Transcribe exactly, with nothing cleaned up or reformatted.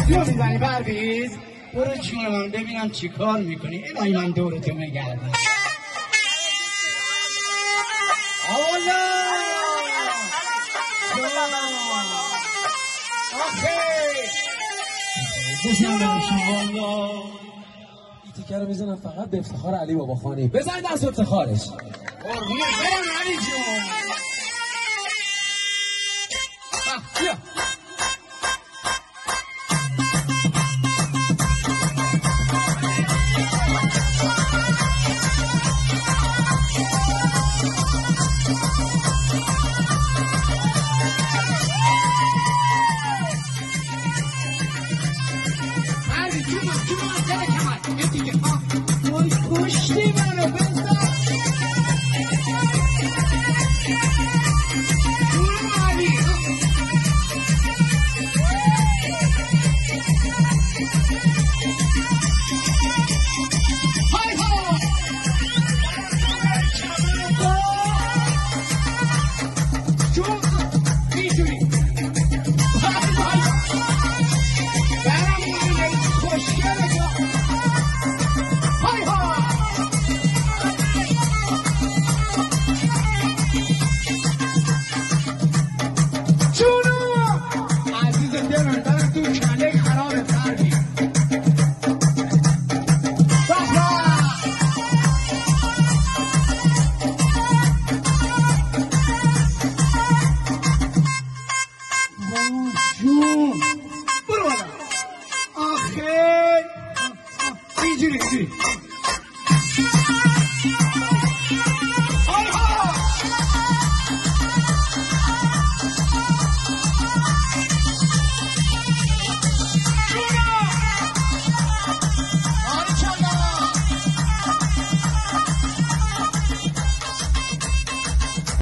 دستیو میزنی پرویز؟ برو چون من ببینم چی کار میکنی. الهی من دورتو میگردم. آلا آخه بزن بشم والا. این تیکه رو میزنم فقط به افتخار علی بابا خانی. بزن دست افتخارش. قربونت برم علی جون.